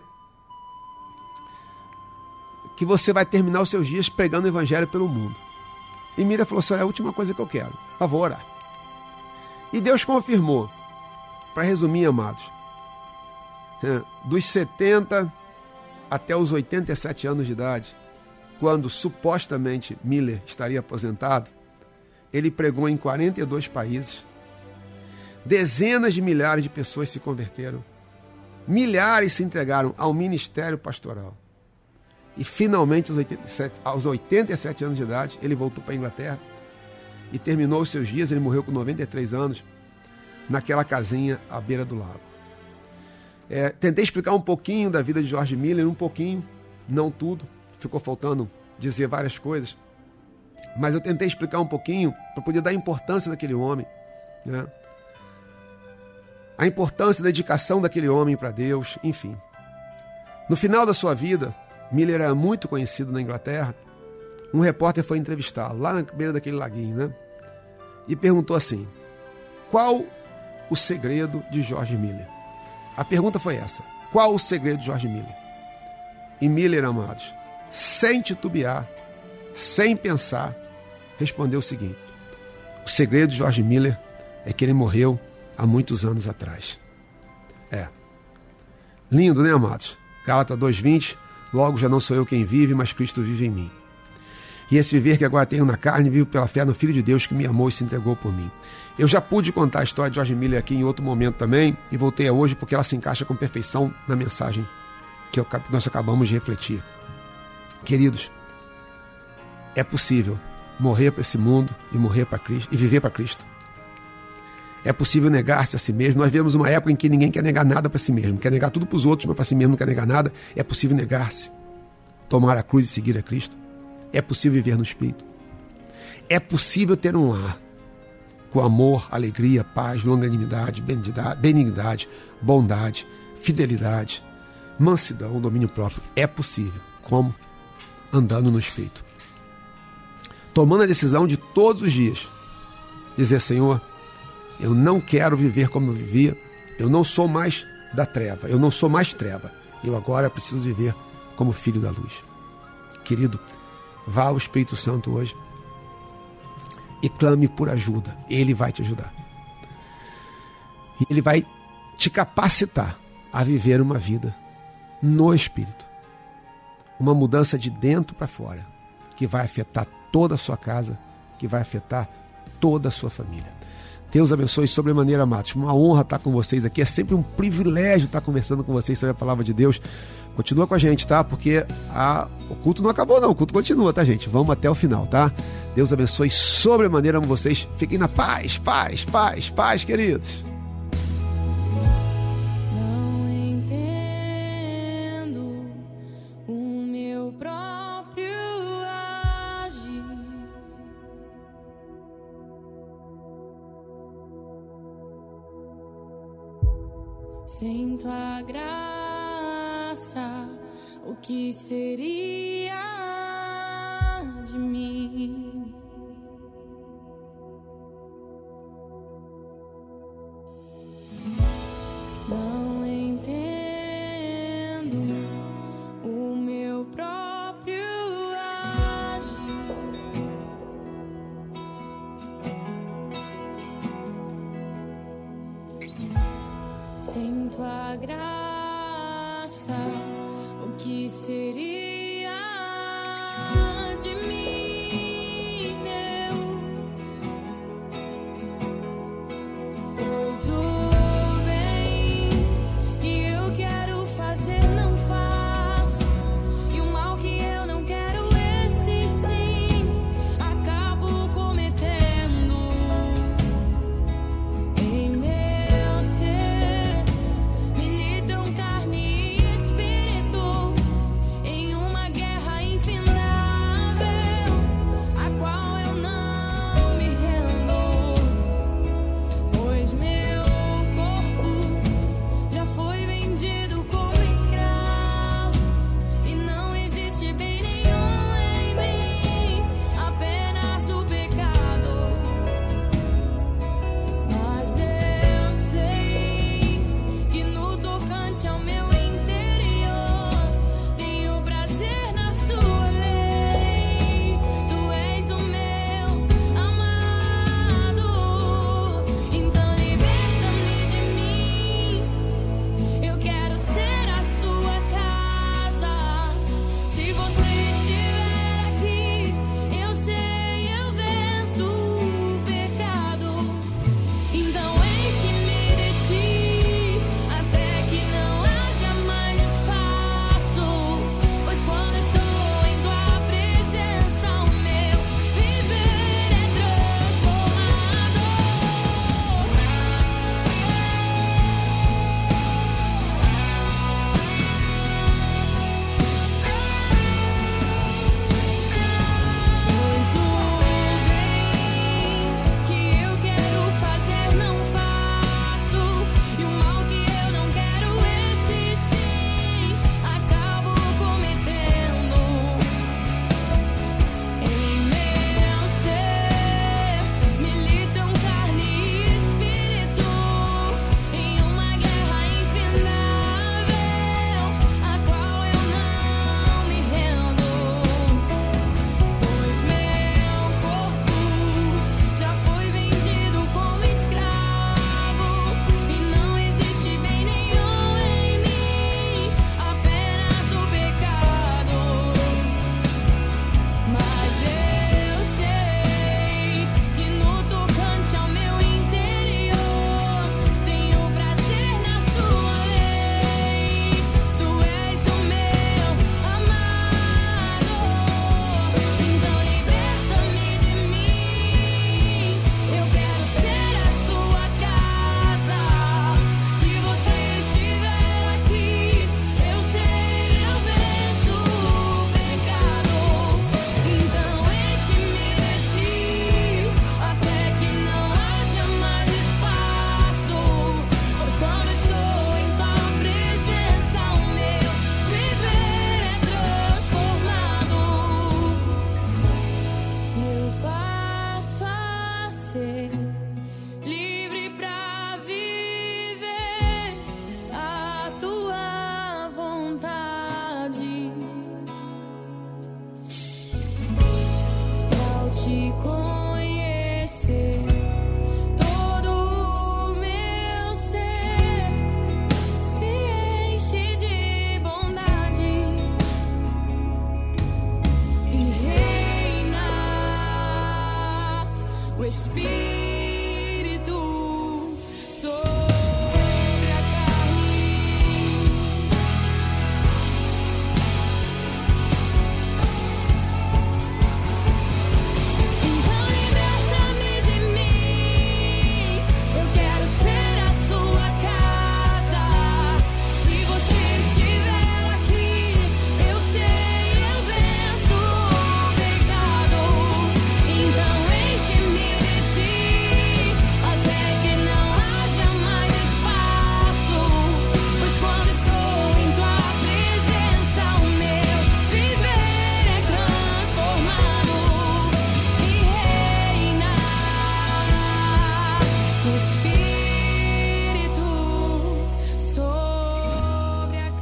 que você vai terminar os seus dias pregando o evangelho pelo mundo. E Miller falou assim: olha, é a última coisa que eu quero. Eu vou orar. E Deus confirmou. Para resumir, amados, dos 70 até os 87 anos de idade, quando supostamente Miller estaria aposentado, ele pregou em 42 países. Dezenas de milhares de pessoas se converteram. Milhares se entregaram ao ministério pastoral. E finalmente, aos 87 anos de idade, ele voltou para a Inglaterra e terminou os seus dias. Ele morreu com 93 anos, naquela casinha à beira do lago. Tentei explicar um pouquinho da vida de George Miller, um pouquinho, não tudo. Ficou faltando dizer várias coisas. Mas eu tentei explicar um pouquinho para poder dar importância daquele homem, né? A importância da dedicação daquele homem para Deus, enfim. No final da sua vida, Miller era muito conhecido na Inglaterra. Um repórter foi entrevistá-lo lá na beira daquele laguinho, né? E perguntou assim: qual o segredo de George Miller? A pergunta foi essa: qual o segredo de George Miller? E Miller, amados, sem titubear, sem pensar, respondeu o seguinte: o segredo de George Miller é que ele morreu há muitos anos atrás. Lindo, né, amados? Gálatas 2:20, logo já não sou eu quem vive, mas Cristo vive em mim. E esse viver que agora tenho na carne, vivo pela fé no Filho de Deus que me amou e se entregou por mim. Eu já pude contar a história de George Miller aqui em outro momento também, e voltei a hoje porque ela se encaixa com perfeição na mensagem que nós acabamos de refletir. Queridos, é possível morrer para esse mundo e morrer para Cristo e viver para Cristo. É possível negar-se a si mesmo. Nós vivemos uma época em que ninguém quer negar nada para si mesmo, quer negar tudo para os outros, mas para si mesmo não quer negar nada. É possível negar-se, tomar a cruz e seguir a Cristo. É possível viver no Espírito. É possível ter um lar com amor, alegria, paz, longanimidade, benignidade, bondade, fidelidade, mansidão, domínio próprio. É possível. Como? Andando no Espírito. Tomando a decisão de todos os dias dizer: Senhor, eu não quero viver como eu vivia, eu não sou mais da treva, eu não sou mais treva, eu agora preciso viver como filho da luz. Querido, vá ao Espírito Santo hoje e clame por ajuda. Ele vai te ajudar. E ele vai te capacitar a viver uma vida no Espírito. Uma mudança de dentro para fora, que vai afetar toda a sua casa, que vai afetar toda a sua família. Deus abençoe sobremaneira, amados. Uma honra estar com vocês aqui. É sempre um privilégio estar conversando com vocês sobre a palavra de Deus. Continua com a gente, tá? Porque o culto não acabou, não. O culto continua, tá, gente? Vamos até o final, tá? Deus abençoe sobremaneira, amo vocês. Fiquem na paz, paz, paz, paz, queridos. Não entendo o meu próprio agir. Sem tua graça, o que seria de mim? Não entendo o meu próprio agir. Sem tua graça, o que seria de mim, Deus? Pois o bem que eu quero fazer não faço, e o mal que eu não quero, esse sim acabo cometendo. Em meu ser militam carne e espírito, em uma guerra infindável.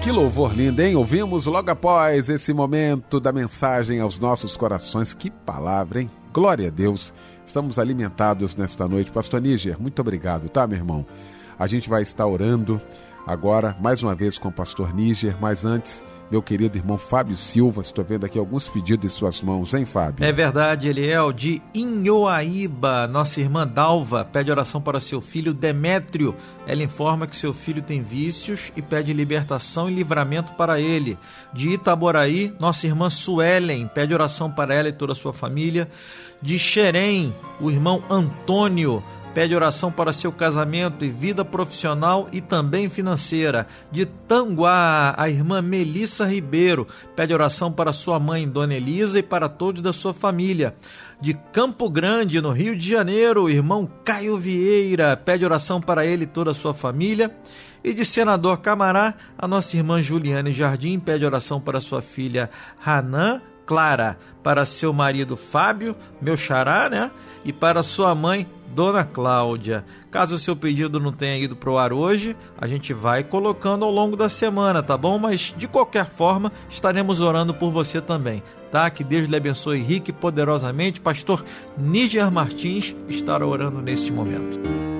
Que louvor lindo, hein? Ouvimos logo após esse momento da mensagem aos nossos corações. Que palavra, hein? Glória a Deus. Estamos alimentados nesta noite. Pastor Níger, muito obrigado, tá, meu irmão? A gente vai estar orando agora, mais uma vez, com o pastor Níger, mas antes, meu querido irmão Fábio Silva, estou vendo aqui alguns pedidos em suas mãos, hein, Fábio? É verdade, Eliel, de Inhoaíba, nossa irmã Dalva pede oração para seu filho Demétrio. Ela informa que seu filho tem vícios e pede libertação e livramento para ele. De Itaboraí, nossa irmã Suelen pede oração para ela e toda a sua família. De Xerém, o irmão Antônio pede oração para seu casamento e vida profissional e também financeira. De Tanguá, a irmã Melissa Ribeiro pede oração para sua mãe, Dona Elisa, e para todos da sua família. De Campo Grande, no Rio de Janeiro, o irmão Caio Vieira pede oração para ele e toda a sua família. E de Senador Camará, a nossa irmã Juliane Jardim pede oração para sua filha Hanan Clara, para seu marido Fábio, meu xará, né? E para sua mãe, Dona Cláudia. Caso o seu pedido não tenha ido para o ar hoje, a gente vai colocando ao longo da semana, tá bom? Mas, de qualquer forma, estaremos orando por você também, tá? Que Deus lhe abençoe rica e poderosamente. Pastor Níger Martins estará orando neste momento.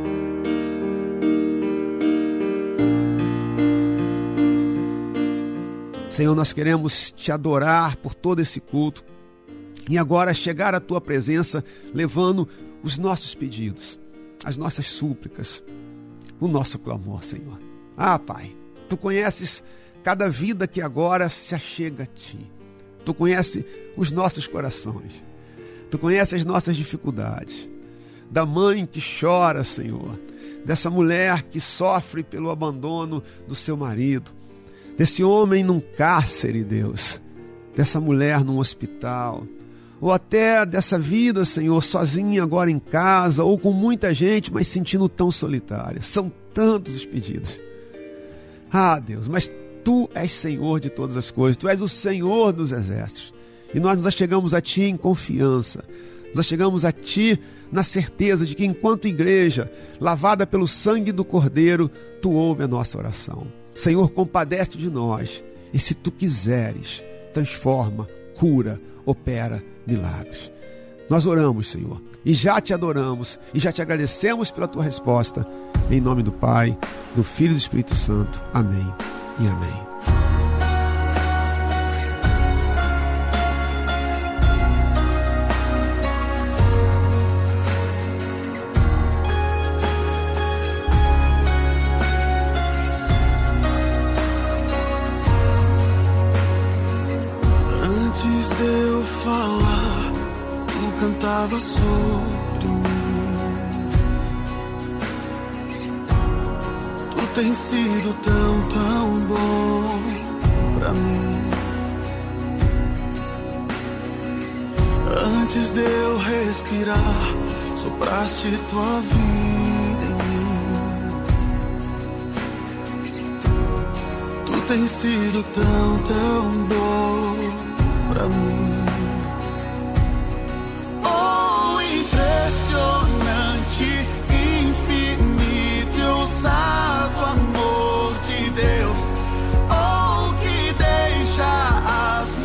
Senhor, nós queremos te adorar por todo esse culto e agora chegar à tua presença levando os nossos pedidos, as nossas súplicas, o nosso clamor, Senhor. Ah, Pai, tu conheces cada vida que agora se achega a ti. Tu conheces os nossos corações. Tu conheces as nossas dificuldades. Da mãe que chora, Senhor. Dessa mulher que sofre pelo abandono do seu marido. Desse homem num cárcere, Deus. Dessa mulher num hospital. Ou até dessa vida, Senhor, sozinha agora em casa, ou com muita gente, mas sentindo tão solitária. São tantos os pedidos. Ah, Deus, mas Tu és Senhor de todas as coisas. Tu és o Senhor dos exércitos. E nós nos achegamos a Ti em confiança. Nos achegamos a Ti na certeza de que enquanto igreja, lavada pelo sangue do Cordeiro, Tu ouve a nossa oração. Senhor, compadece de nós. E se Tu quiseres, transforma, cura, opera milagres. Nós oramos, Senhor, e já Te adoramos, e já Te agradecemos pela Tua resposta. Em nome do Pai, do Filho e do Espírito Santo. Amém e amém. Cantava sobre mim. Tu tens sido tão, tão bom pra mim. Antes de eu respirar, sopraste tua vida em mim. Tu tens sido tão, tão bom pra mim. Impressionante, infinito e ousado amor de Deus, oh, que deixa as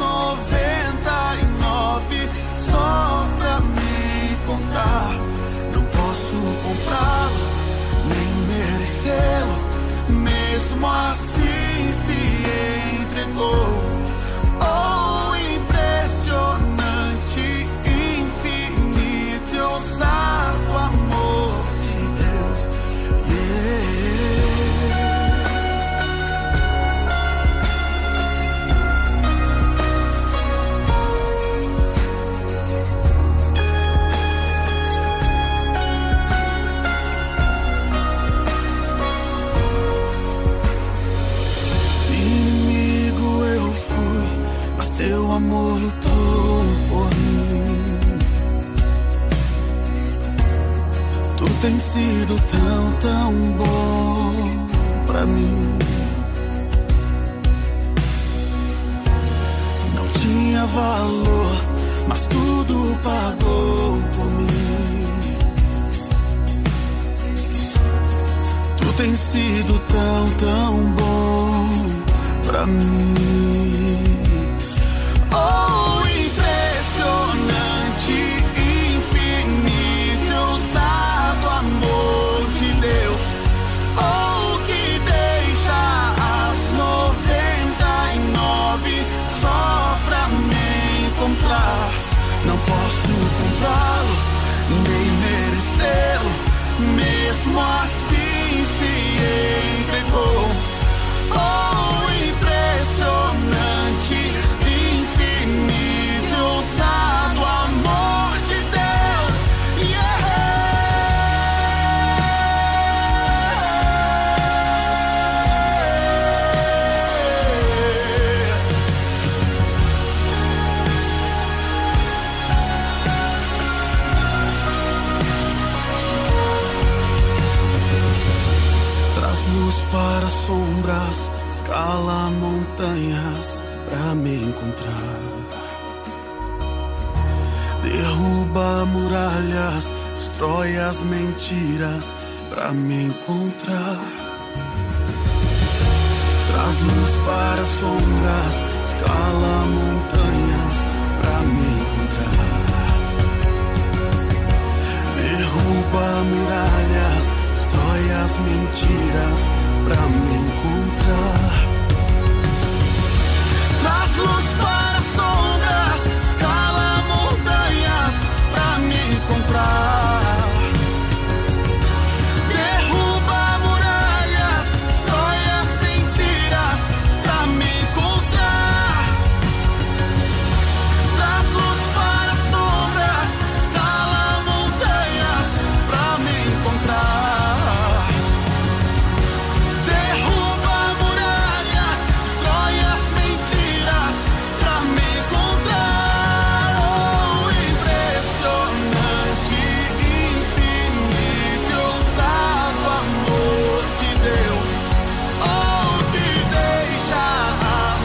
99 só pra me encontrar. Não posso comprá-lo, nem merecê-lo, mesmo assim se entregou. Oh, impressionante, ousado amor de Deus, Inimigo eu fui, mas teu amor lutou por mim. Tu tens sido tão, tão bom pra mim. Não tinha valor, mas tudo pagou por mim. Tu tens sido tão, tão bom pra mim. Oh, impressionante, infinito, ousado amor de Deus. Oh, que deixa as 99 só pra me encontrar. Não posso comprá-lo, nem merecê-lo, mesmo assim se entregou. Oh, impressionante, infinito, ousado amor de Deus. Traz luz para sombras, escala montanhas pra me encontrar. Derruba muralhas, destrói as mentiras pra me encontrar. Traz luz para sombras, escala montanhas pra me encontrar. Derruba muralhas, destrói as mentiras pra me encontrar. Traz luz para sombras, escala montanhas pra me encontrar. Derruba muralhas, destrói as mentiras pra me encontrar. Traz luz para sombras, escala montanhas pra me encontrar. Derruba muralhas, destrói as mentiras pra me encontrar. Oh, impressionante, infinito, ousado amor de Deus. Oh, que deixa as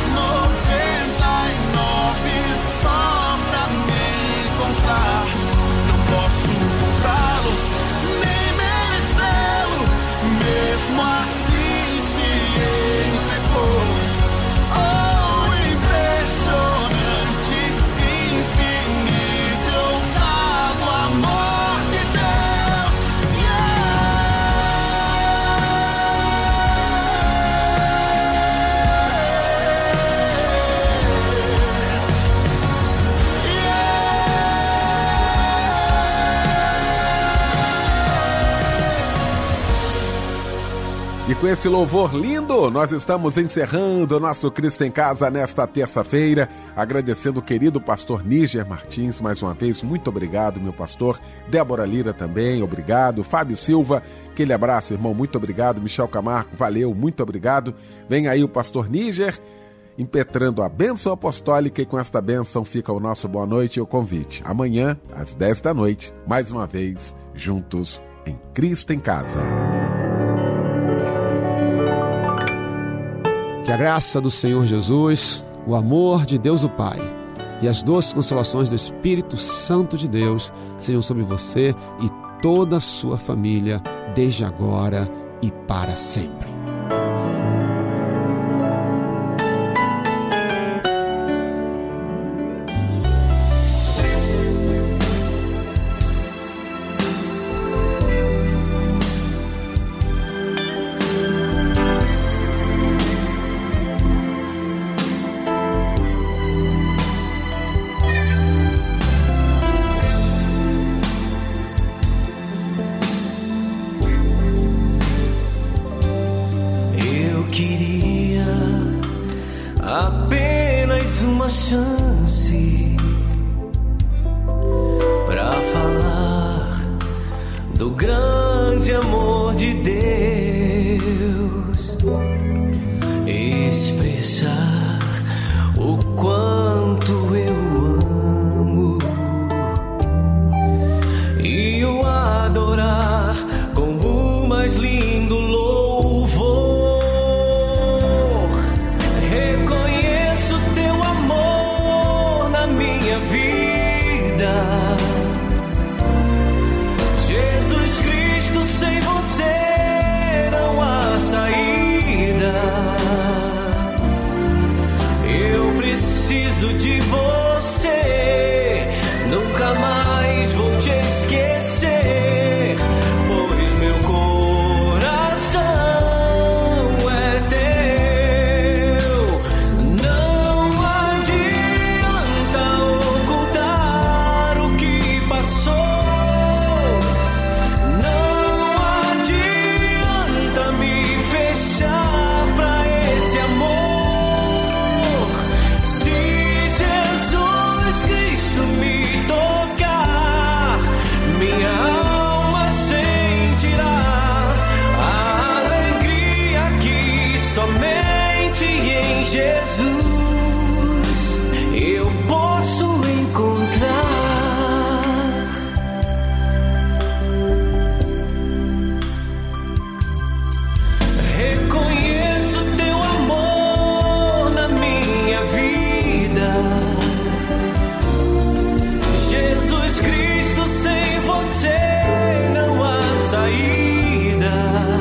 99 só pra me encontrar. Não posso comprá-lo, nem merecê-lo, mesmo assim se entregou. Oh, impressionante, infinito, ousado amor de Deus. E com esse louvor lindo, nós estamos encerrando o nosso Cristo em Casa nesta terça-feira, agradecendo o querido pastor Níger Martins mais uma vez. Muito obrigado, meu pastor. Débora Lira também, obrigado. Fábio Silva, aquele abraço, irmão, muito obrigado. Michel Camargo, valeu, muito obrigado. Vem aí o pastor Níger, impetrando a bênção apostólica, e com esta bênção fica o nosso boa noite e o convite. Amanhã, às 10 da noite, mais uma vez, juntos em Cristo em Casa. Que a graça do Senhor Jesus, o amor de Deus o Pai e as doces consolações do Espírito Santo de Deus sejam sobre você e toda a sua família, desde agora e para sempre. Apenas uma chance pra falar do grande amor de Deus, expressar o quanto eu amo e o adorar com o mais lindo louvor. Jesus Cristo, sem você não há saída. preciso de você. Nunca mais vou te esquecer, pois meu coração é teu. Não adianta ocultar o que passou. Não adianta me fechar pra esse amor. Se Jesus Cristo me tocar, minha alma sentirá a alegria que somente em Jesus eu posso encontrar. Reconheço teu amor na minha vida. Jesus Cristo, sem você não há saída.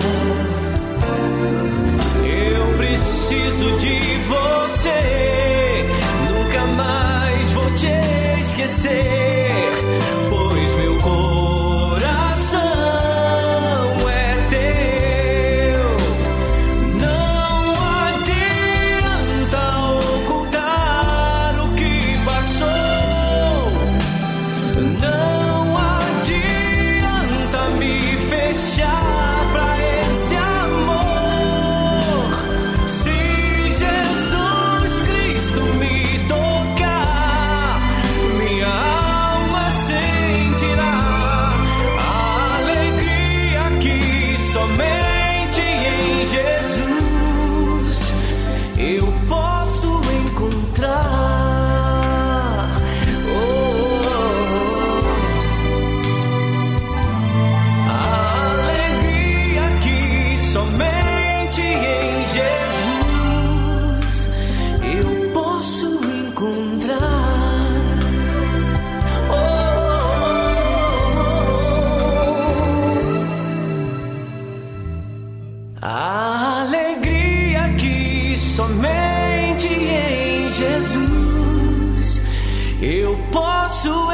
Eu preciso de você, nunca mais vou te esquecer, pois meu coração é teu. Não adianta ocultar o que passou. Não adianta me fechar pra esse amor. Se Jesus Cristo me tocar, minha alma sentirá a alegria que somente em Jesus eu posso encontrar. A alegria que somente em Jesus eu posso encontrar. A alegria que somente em Jesus eu posso